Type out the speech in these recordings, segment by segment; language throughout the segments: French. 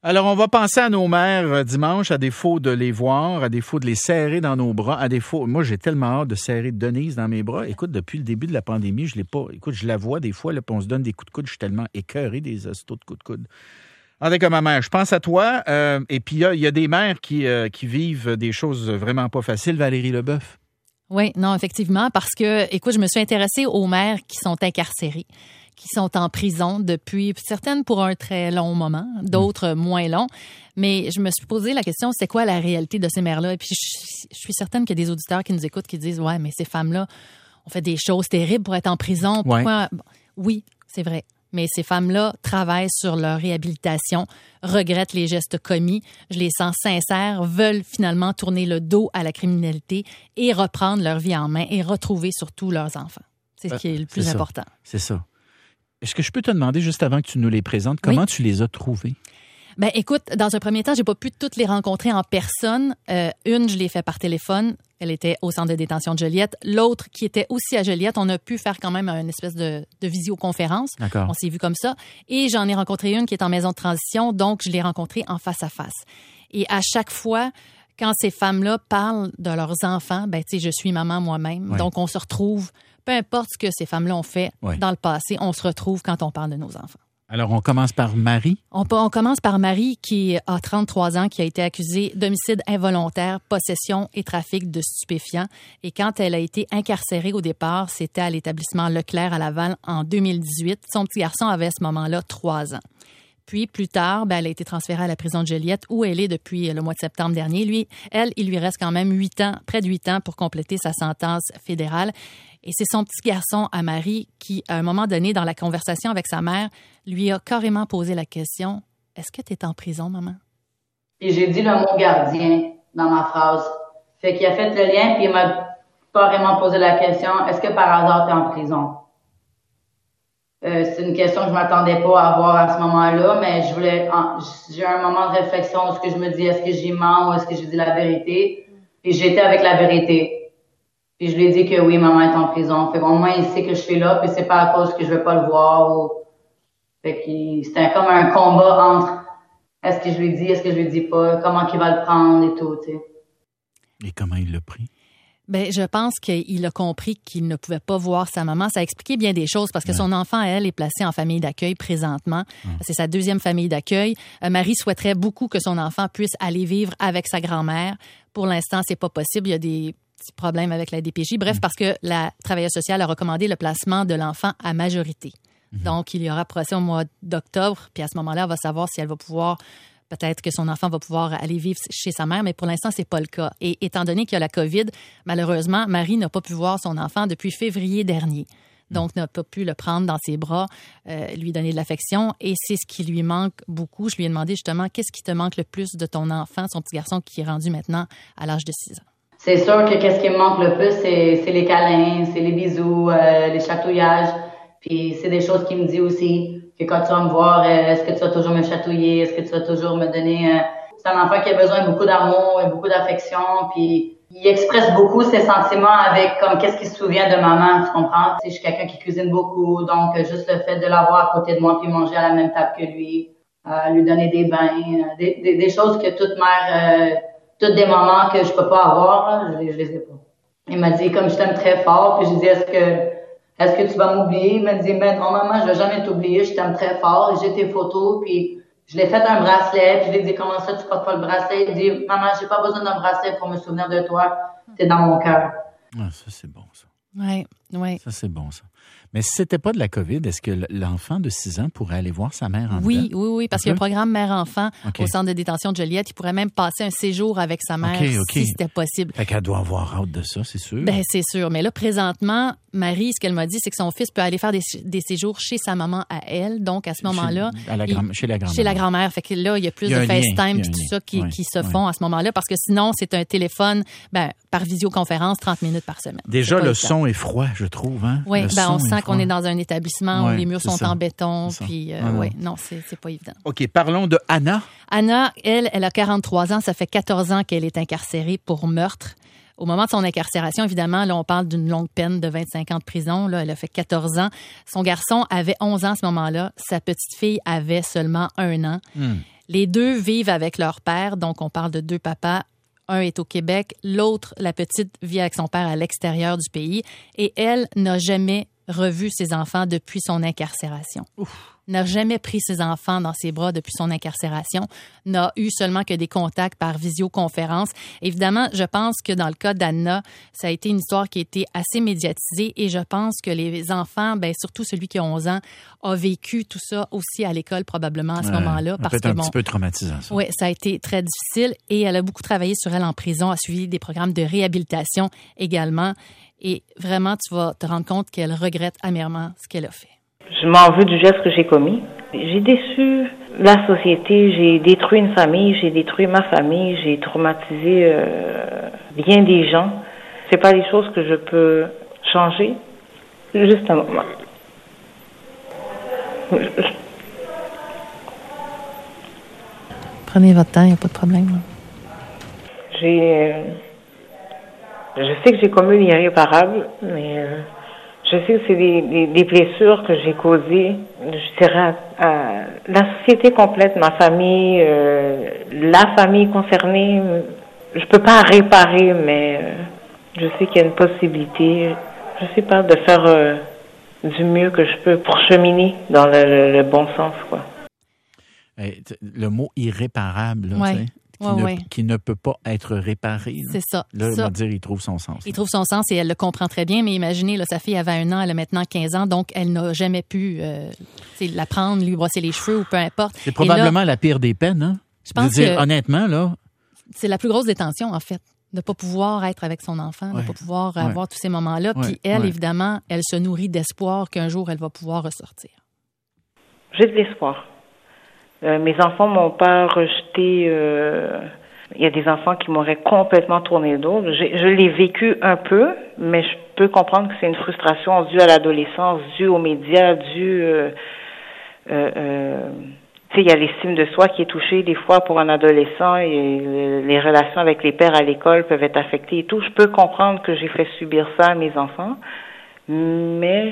Alors, on va penser à nos mères dimanche, à défaut de les voir, à défaut de les serrer dans nos bras, à défaut... Moi, j'ai tellement hâte de serrer Denise dans mes bras. Écoute, depuis le début de la pandémie, je l'ai pas... Écoute, je la vois des fois, là, puis on se donne des coups de coude. Je suis tellement écœuré des hostos de coups de coude. Avec ma mère, je pense à toi. Et puis, il y a des mères qui vivent des choses vraiment pas faciles. Valérie Leboeuf. Oui, non, effectivement, parce que, écoute, je me suis intéressée aux mères qui sont incarcérées, qui sont en prison depuis, certaines pour un très long moment, d'autres moins long. Mais je me suis posé la question, c'est quoi la réalité de ces mères-là? Et puis, je suis certaine qu'il y a des auditeurs qui nous écoutent qui disent, ouais, mais ces femmes-là ont fait des choses terribles pour être en prison. Pourquoi? Ouais. Oui, c'est vrai. Mais ces femmes-là travaillent sur leur réhabilitation, regrettent les gestes commis, je les sens sincères, veulent finalement tourner le dos à la criminalité et reprendre leur vie en main et retrouver surtout leurs enfants. C'est ce qui est le plus important. C'est ça. Est-ce que je peux te demander, juste avant que tu nous les présentes, comment tu les as trouvées? Ben, écoute, dans un premier temps, j'ai pas pu toutes les rencontrer en personne. Une, je l'ai fait par téléphone. Elle était au centre de détention de Joliette. L'autre, qui était aussi à Joliette, on a pu faire quand même une espèce de visioconférence. D'accord. On s'est vu comme ça. Et j'en ai rencontré une qui est en maison de transition, donc je l'ai rencontrée en face à face. Et à chaque fois, quand ces femmes-là parlent de leurs enfants, ben, tu sais, je suis maman moi-même. Ouais. Donc, on se retrouve, peu importe ce que ces femmes-là ont fait dans le passé, on se retrouve quand on parle de nos enfants. Alors, on commence par Marie. On commence par Marie, qui a 33 ans, qui a été accusée d'homicide involontaire, possession et trafic de stupéfiants. Et quand elle a été incarcérée au départ, c'était à l'établissement Leclerc à Laval en 2018. Son petit garçon avait à ce moment-là 3 ans. Puis, plus tard, elle a été transférée à la prison de Joliette, où elle est depuis le mois de septembre dernier. Il lui reste quand même 8 ans, près de 8 ans, pour compléter sa sentence fédérale. Et c'est son petit garçon, à Marie, qui, à un moment donné, dans la conversation avec sa mère, lui a carrément posé la question, « Est-ce que tu es en prison, maman? » Et j'ai dit le mot gardien dans ma phrase. Fait qu'il a fait le lien, puis il m'a carrément posé la question, « Est-ce que par hasard tu es en prison? » C'est une question que je m'attendais pas à avoir à ce moment-là, mais j'ai eu un moment de réflexion où je me dis, est-ce que j'y mens ou est-ce que j'ai dit la vérité? Et j'étais avec la vérité. Puis je lui ai dit que oui, maman est en prison. Fait qu'au moins, il sait que je suis là, puis c'est pas à cause que je veux pas le voir. Fait que c'était comme un combat entre est-ce que je lui dis, est-ce que je lui dis pas, comment qu'il va le prendre et tout, tu sais. Et comment il l'a pris? Ben, je pense qu'il a compris qu'il ne pouvait pas voir sa maman. Ça a expliqué bien des choses parce que son enfant, elle, est placée en famille d'accueil présentement. C'est sa deuxième famille d'accueil. Marie souhaiterait beaucoup que son enfant puisse aller vivre avec sa grand-mère. Pour l'instant, c'est pas possible. Il y a des petits problèmes avec la DPJ. Bref, parce que la travailleuse sociale a recommandé le placement de l'enfant à majorité. Donc, il y aura procès au mois d'octobre. Puis à ce moment-là, elle va savoir si elle va pouvoir... Peut-être que son enfant va pouvoir aller vivre chez sa mère, mais pour l'instant, c'est pas le cas. Et étant donné qu'il y a la COVID, malheureusement, Marie n'a pas pu voir son enfant depuis février dernier. Donc, n'a pas pu le prendre dans ses bras, lui donner de l'affection. Et c'est ce qui lui manque beaucoup. Je lui ai demandé justement, qu'est-ce qui te manque le plus de ton enfant, son petit garçon qui est rendu maintenant à l'âge de 6 ans? C'est sûr que qu'est-ce qui me manque le plus, c'est les câlins, c'est les bisous, les chatouillages. Puis c'est des choses qu'il me dit aussi, que quand tu vas me voir, est-ce que tu vas toujours me chatouiller, est-ce que tu vas toujours me donner... C'est un enfant qui a besoin de beaucoup d'amour et beaucoup d'affection, puis il expresse beaucoup ses sentiments avec comme qu'est-ce qu'il se souvient de maman, tu comprends? Je suis quelqu'un qui cuisine beaucoup, donc juste le fait de l'avoir à côté de moi puis manger à la même table que lui donner des bains, des choses que toute mère, toutes des moments que je peux pas avoir, je les ai pas. Il m'a dit comme je t'aime très fort, puis j'ai dit est-ce que tu vas m'oublier? Il m'a dit, mais non, maman, je vais jamais t'oublier, je t'aime très fort. J'ai tes photos, puis je l'ai fait un bracelet, puis je lui ai dit, comment ça, tu portes pas le bracelet? Il dit, maman, j'ai pas besoin d'un bracelet pour me souvenir de toi. T'es dans mon cœur. Ah, ça, c'est bon, ça. Oui. Ça, c'est bon, ça. Mais si c'était pas de la COVID, est-ce que l'enfant de 6 ans pourrait aller voir sa mère en dedans? Oui, parce qu'il y a un programme mère-enfant au centre de détention de Joliette. Il pourrait même passer un séjour avec sa mère si c'était possible. Fait qu'elle doit avoir hâte de ça, c'est sûr. Ben, c'est sûr. Mais là, présentement, Marie, ce qu'elle m'a dit, c'est que son fils peut aller faire des séjours chez sa maman à elle. Donc, à ce moment-là... Chez la grand-mère. Chez la grand-mère. Fait que là, il y a plus de FaceTime et tout ça qui se font à ce moment-là. Parce que sinon, c'est un téléphone par visioconférence 30 minutes par semaine. Déjà, le son est froid, je trouve. Hein? Oui, on sent qu'on est dans un établissement où les murs sont en béton. Puis, non, c'est pas évident. OK, parlons de Anna. Anna, elle a 43 ans. Ça fait 14 ans qu'elle est incarcérée pour meurtre. Au moment de son incarcération, évidemment, là, on parle d'une longue peine de 25 ans de prison. Là, elle a fait 14 ans. Son garçon avait 11 ans à ce moment-là. Sa petite fille avait seulement 1 an. Les deux vivent avec leur père, donc on parle de 2 papas. Un est au Québec, l'autre, la petite, vit avec son père à l'extérieur du pays. Et elle n'a jamais revu ses enfants depuis son incarcération. N'a jamais pris ses enfants dans ses bras depuis son incarcération, n'a eu seulement que des contacts par visioconférence. Évidemment, je pense que dans le cas d'Anna, ça a été une histoire qui a été assez médiatisée et je pense que les enfants, surtout celui qui a 11 ans, a vécu tout ça aussi à l'école probablement à ce moment-là. Parce que un petit peu traumatisant, ça. Oui, ça a été très difficile et elle a beaucoup travaillé sur elle en prison, a suivi des programmes de réhabilitation également et vraiment, tu vas te rendre compte qu'elle regrette amèrement ce qu'elle a fait. Je m'en veux du geste que j'ai commis. J'ai déçu la société, j'ai détruit une famille, j'ai détruit ma famille, j'ai traumatisé bien des gens. C'est pas des choses que je peux changer. Juste un moment. Prenez votre temps, il n'y a pas de problème. Je sais que j'ai commis l'irréparable, mais je sais que c'est des blessures que j'ai causées, je dirais, à la société complète, ma famille, la famille concernée. Je peux pas réparer, mais je sais qu'il y a une possibilité, je sais pas, de faire du mieux que je peux pour cheminer dans le bon sens, quoi. Le mot irréparable, là, ouais. Qui ne peut pas être réparé. Là. C'est ça. Là, on va dire, il trouve son sens. Il trouve son sens et elle le comprend très bien, mais imaginez, là, sa fille avait 1 an, elle a maintenant 15 ans, donc elle n'a jamais pu la prendre, lui brosser les cheveux ou peu importe. C'est probablement la pire des peines, hein? Je pense que, honnêtement, là... C'est la plus grosse détention, en fait, de ne pas pouvoir être avec son enfant, de ne pas pouvoir avoir tous ces moments-là. Puis elle, évidemment, elle se nourrit d'espoir qu'un jour, elle va pouvoir ressortir. J'ai de l'espoir. Mes enfants m'ont pas rejeté. Il y a des enfants qui m'auraient complètement tourné le dos. Je l'ai vécu un peu, mais je peux comprendre que c'est une frustration due à l'adolescence, due aux médias, due... tu sais, il y a l'estime de soi qui est touchée des fois pour un adolescent et les relations avec les pères à l'école peuvent être affectées et tout. Je peux comprendre que j'ai fait subir ça à mes enfants, mais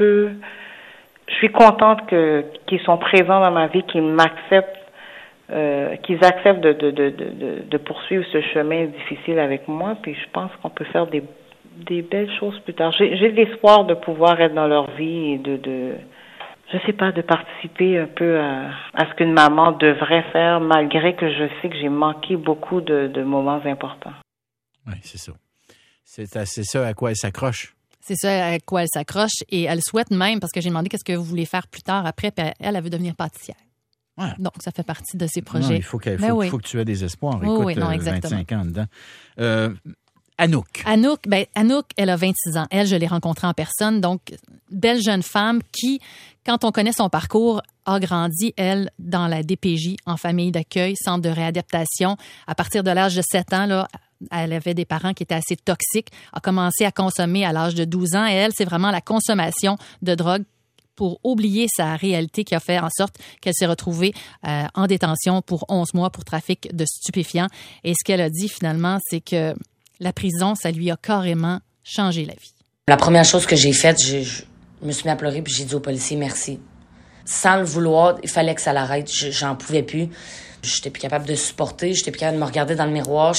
je suis contente qu'ils sont présents dans ma vie, qu'ils m'acceptent, qu'ils acceptent de poursuivre ce chemin difficile avec moi. Puis je pense qu'on peut faire des belles choses plus tard. J'ai de l'espoir de pouvoir être dans leur vie et je sais pas, de participer un peu à ce qu'une maman devrait faire, malgré que je sais que j'ai manqué beaucoup de moments importants. Oui, c'est ça. C'est ça à quoi elle s'accroche. C'est ça à quoi elle s'accroche et elle souhaite même, parce que j'ai demandé qu'est-ce que vous voulez faire plus tard après, puis elle veut devenir pâtissière. Ouais. Donc, ça fait partie de ses projets. Non, il faut que tu aies des espoirs. Écoute, 25 ans dedans. Anouk, elle a 26 ans. Elle, je l'ai rencontrée en personne. Donc, belle jeune femme qui, quand on connaît son parcours, a grandi, elle, dans la DPJ, en famille d'accueil, centre de réadaptation. À partir de l'âge de 7 ans, là, elle avait des parents qui étaient assez toxiques, a commencé à consommer à l'âge de 12 ans. Et elle, c'est vraiment la consommation de drogue pour oublier sa réalité qui a fait en sorte qu'elle s'est retrouvée en détention pour 11 mois pour trafic de stupéfiants. Et ce qu'elle a dit finalement, c'est que la prison, ça lui a carrément changé la vie. La première chose que j'ai faite, je me suis mis à pleurer puis j'ai dit au policier merci. Sans le vouloir, il fallait que ça l'arrête. J'en pouvais plus. J'étais plus capable de supporter. J'étais plus capable de me regarder dans le miroir.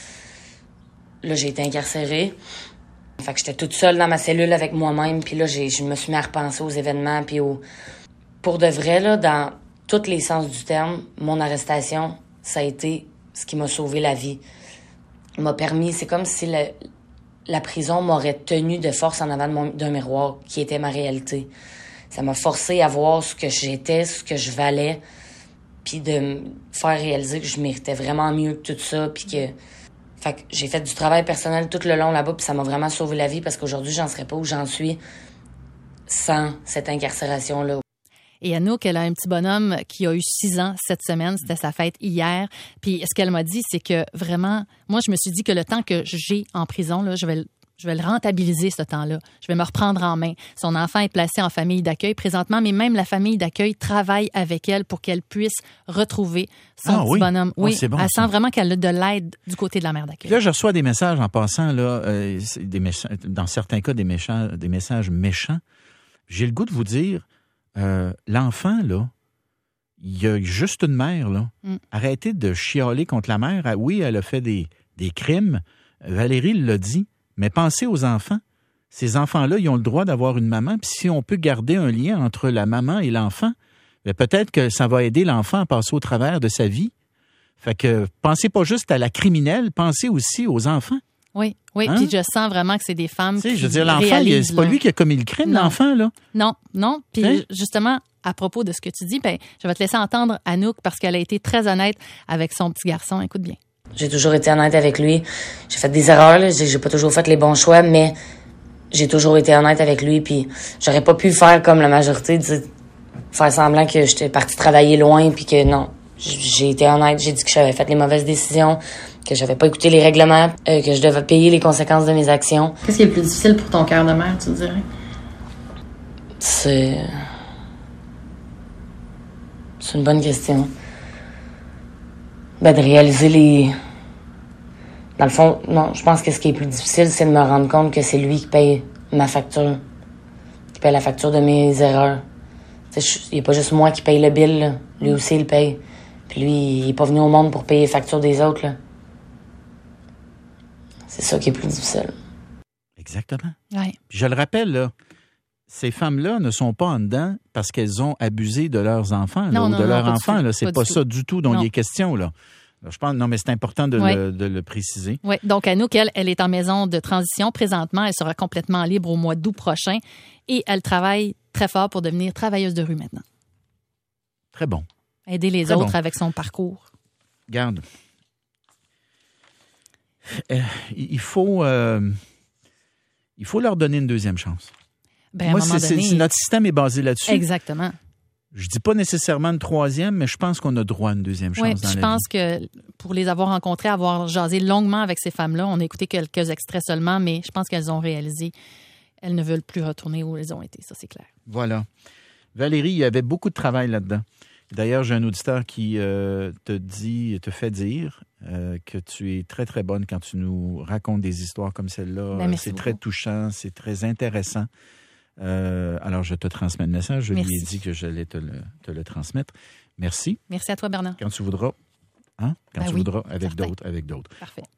Là, j'ai été incarcérée. Fait que j'étais toute seule dans ma cellule avec moi-même. Puis là, je me suis mis à repenser aux événements. Puis pour de vrai, là, dans tous les sens du terme, mon arrestation, ça a été ce qui m'a sauvé la vie. M'a permis, c'est comme si la prison m'aurait tenu de force en avant d'un miroir qui était ma réalité. Ça m'a forcé à voir ce que j'étais, ce que je valais, puis de me faire réaliser que je méritais vraiment mieux que tout ça, puis que... Fait que j'ai fait du travail personnel tout le long là-bas, puis ça m'a vraiment sauvé la vie parce qu'aujourd'hui, j'en serais pas où j'en suis sans cette incarcération-là. Et Anouk, elle a un petit bonhomme qui a eu 6 ans cette semaine. C'était sa fête hier. Puis ce qu'elle m'a dit, c'est que vraiment, moi, je me suis dit que le temps que j'ai en prison, là, je vais Je vais le rentabiliser, ce temps-là. Je vais me reprendre en main. Son enfant est placé en famille d'accueil présentement, mais même la famille d'accueil travaille avec elle pour qu'elle puisse retrouver son petit bonhomme. Oui, c'est bon, elle sent vraiment qu'elle a de l'aide du côté de la mère d'accueil. Là, je reçois des messages en passant, là, dans certains cas, des messages méchants. J'ai le goût de vous dire, l'enfant, là, il y a juste une mère, là. Arrêtez de chialer contre la mère. Oui, elle a fait des crimes. Valérie l'a dit. Mais pensez aux enfants. Ces enfants-là, ils ont le droit d'avoir une maman. Puis si on peut garder un lien entre la maman et l'enfant, bien peut-être que ça va aider l'enfant à passer au travers de sa vie. Fait que pensez pas juste à la criminelle, pensez aussi aux enfants. Oui. Hein? Puis je sens vraiment que c'est des femmes qui je veux dire, l'enfant, c'est pas lui qui a commis le crime, l'enfant, là. Non. Puis justement, à propos de ce que tu dis, ben, je vais te laisser entendre Anouk parce qu'elle a été très honnête avec son petit garçon. Écoute bien. J'ai toujours été honnête avec lui. J'ai fait des erreurs, là. J'ai pas toujours fait les bons choix, mais j'ai toujours été honnête avec lui. Puis j'aurais pas pu faire comme la majorité, faire semblant que j'étais partie travailler loin, puis que non. J'ai été honnête. J'ai dit que j'avais fait les mauvaises décisions, que j'avais pas écouté les règlements, que je devais payer les conséquences de mes actions. Qu'est-ce qui est le plus difficile pour ton cœur de mère, tu dirais? C'est une bonne question. Ben, de réaliser Dans le fond, non, je pense que ce qui est plus difficile, c'est de me rendre compte que c'est lui qui paye ma facture. Qui paye la facture de mes erreurs. Il n'y a pas juste moi qui paye le bill, là. Lui aussi, il paye. Puis lui, il n'est pas venu au monde pour payer les factures des autres, là. C'est ça qui est plus difficile. Exactement. Ouais. Puis je le rappelle, là, ces femmes-là ne sont pas en dedans parce qu'elles ont abusé de leurs enfants, là, ou de leurs enfants. Là, c'est pas ça du tout dont il est question, là. Je pense, non, mais c'est important de le préciser. Oui, donc Anouk, elle est en maison de transition présentement. Elle sera complètement libre au mois d'août prochain et elle travaille très fort pour devenir travailleuse de rue maintenant. Très bon. Aider les autres avec son parcours. Regarde, il faut leur donner une deuxième chance. Ben, Moi, à un moment donné, notre système est basé là-dessus. Exactement. Je dis pas nécessairement une troisième, mais je pense qu'on a droit à une deuxième chance dans la vie. Je pense que pour les avoir rencontrées, avoir jasé longuement avec ces femmes-là, on a écouté quelques extraits seulement, mais je pense qu'elles ont réalisé, elles ne veulent plus retourner où elles ont été, ça c'est clair. Voilà. Valérie, il y avait beaucoup de travail là-dedans. D'ailleurs, j'ai un auditeur qui te fait dire que tu es très, très bonne quand tu nous racontes des histoires comme celle-là. C'est très touchant, c'est très intéressant. Alors, je te transmets le message. Je lui ai dit que j'allais te le transmettre. Merci. Merci à toi, Bernard. Quand tu voudras. Hein? Quand tu voudras, avec d'autres. Parfait.